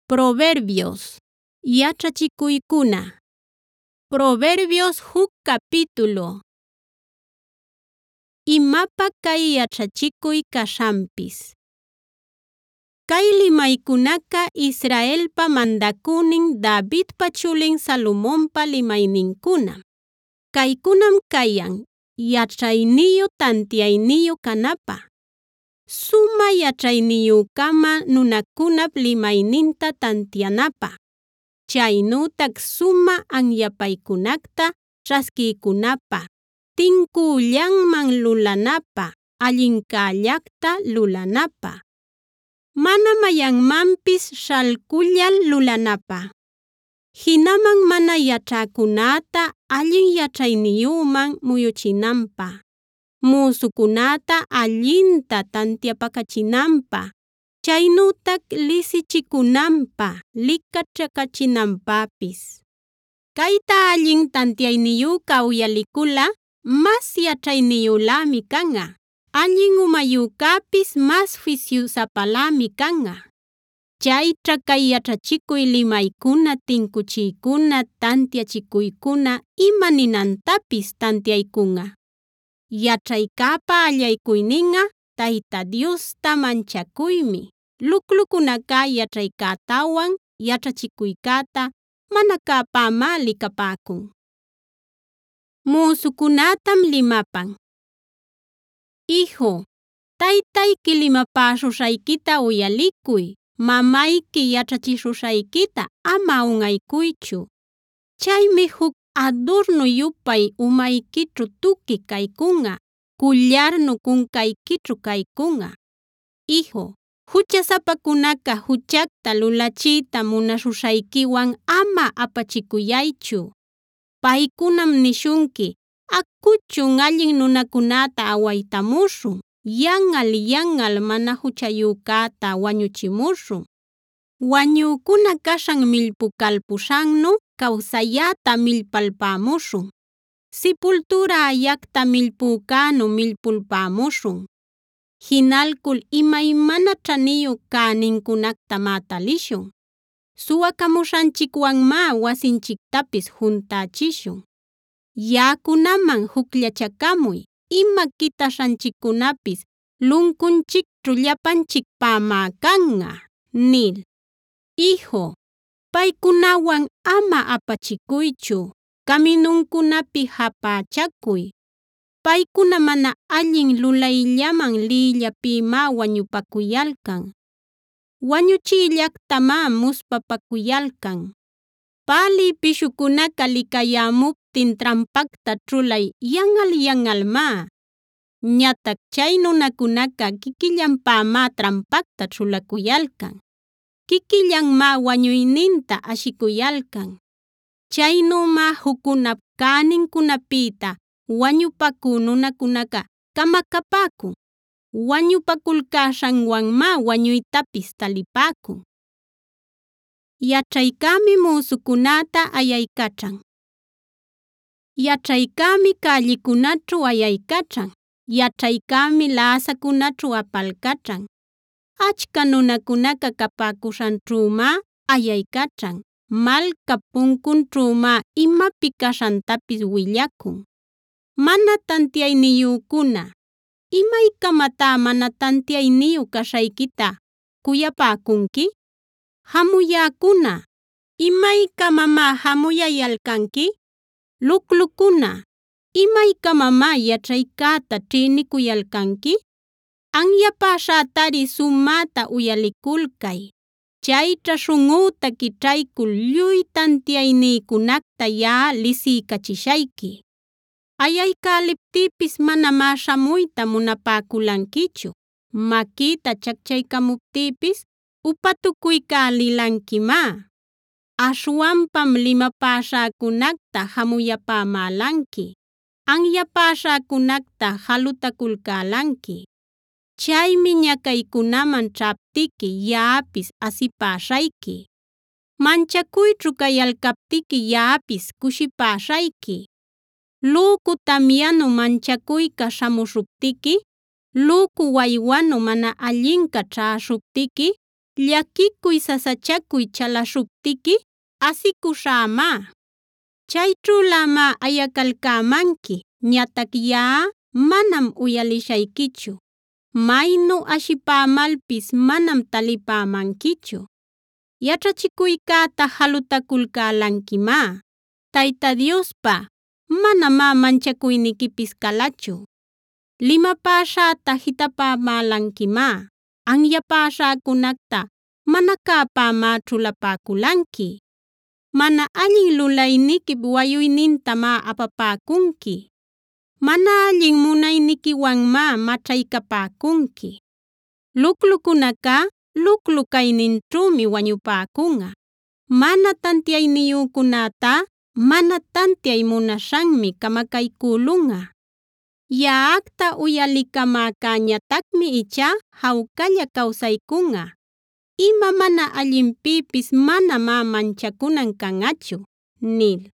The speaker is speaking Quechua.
Proverbios, yachachikuykuna. Proverbios huk capítulo. Imapa kay yachachikuy kashanpis. Kay limaykunaka Israelpa mandakunin Davidpa chulin Salomonpa limayninkuna. Kaykunam kayan yachayniyu tantiayniyu kanapa. Suma yachayniyukama nunakunap limayninta tantianapa. Chaynutak suma anyapaykunakta traskiykunapa. Tinkullanman lulanapa, allinkallaqta lulanapa. Mana mayanmanpis shalkullal lulanapa. Hinaman mana yachäkunata allin yachayniyuman muyuchinanpa. Musukunata allinta tantiapakachinanpa. Chaynutak lisichikunanpa, likachakachinanpapis. Kayta allin tantiayniyuqa uyalikula, mas yachayniyulami kanqa. Allin umayukapis mas juiciosapalami kanqa. Chaytra kay yachachikuy limaykuna tinkuchiykuna tantiachikuykuna ima ninantapis tantiaykunqa. Yachaykapa allaykuyninqa Tayta Diosta manchakuymi. Luklukunaka yachaykattawan yachachikuykata mana kapama likapäkun. Musukunatam limapan. Hijo, taytayki limapäshuśhaykita uyalikuy. Mamayki yachachishuśhaykita ama unqaykuychu. Chaymi huk adorno yupay umaykićhu tuki kaykunqa. Kullarnu kunkaykićhu kaykunqa. Hijo, huchasapakunaka huchakta lulachiyta munashuśhaykiwan ama apachikuyaychu. Paykunam nishunki, akuchun allin nunakunata awaytamuśhun. Yanqal mana huchayuqkata wañuchimuśhun. Wañükuna kashan millpukalpushannu kawsayata millpalpamuśhun. Sipultura llaqta millpukanu millpulpamuśhun. Hinalkul imaymana chaniyu känninkunakta matalishun. Suwakamuśhanchikwanma wasinchiktapis juntachishun. Yakunaman juklachakamuy, ima kitashanchikkunapis lunkunchikćhu llapanchikpama kanqa, nil. Hijo, paykunawan ama apachikuychu. Kaminunkunapi hapächakuy. Paykuna mana allin lulayllaman liyllapima wañupakuyalkan. Wañuchiyllaqtama muspapakuyalkan. Pali pishukunaka likayämuptin trampakta ćhulay yanqalma. Ñatak chay nunakunaka kikillanpama trampakta ćhulakuyalkan. Kikillanma wañuyninta ashikuyalkan. Chaynuma hukunap känninkunapita wañupakü nunakunaka kamakapäkun. Wañupakulkashanwanma wañuytapis talipäkun. Yachaykami musukunata ayaykachran. Yachaykami kallikunaćhu ayaykachran. Yachaykami lasakunaćhu apalkachran. Achka nunakunaka kapäkushanćhüma ayaykachran. Malka punkunćhüma imapi kashantapis willakun. Mana tantiayniyukuna, ¿imaykamatá mana tantiayniyu kashaykita kuyapäkunki? Hamuyäkuna, ¿imaykamamá hamuyayalkanki? Luklukuna, ¿imaykamamá yachaykata ćhinikuyalkanki? Anyapäśhätari sumata uyalikulkay. Chaytra śhunꞌüta kićhaykul lluy tantiayniykunakta lisiykachishayki. Ayaykäliptïpis manamá śhamuyta munapäkulankichu. Makita chakchaykamuptïpis upatukuykalilankimá. Ashwanpam limapäśhäkunakta hamuyapämälanki. Anyapäśhäkunakta jalutakulkälanki. Chaymi ñakaykunaman ćhaptiki yaꞌapis asipäśhayki. Manchakuyćhu kayalkaptiki yaꞌapis kushipäśhayki. Luku tamyanu manchakuyka śhamushuptiki, luku waywanu mana allinka ćhäshuptiki, Llakikuy sasachakuy chalaśhuptiqui asikuśhämá. Chayćhulamá ayakalcämanqui, ñatac yaꞌa manam uyalishayquichu. Maynu ashipämalpis manam talipämanquichu. Yaćhachikuycäta jalutakulcälanquimá. Tayta Diospa manamá manchakuyniquipis kalachu. Limapäśhäta jitapamälanquimá. Anyapäśhäkunacta mana cäpämá ćhulapäculanqui. Mana allin lulayniquip wayuynintamá apapäcunqui. Mana allin munayniquiwanmá maćhaycapäcunqui. Luclucunaca luclu cayninćhümi wañupäcunꞌa. Mana tantiayniyücunäta mana tantiay munaśhanmi camacaycülunꞌa. Yaꞌacta uyalicamäcäñatacmi ichá jawcalla kawsaykunꞌa. Ima mana allinpipis manamá manchakunan kanꞌachu, nil.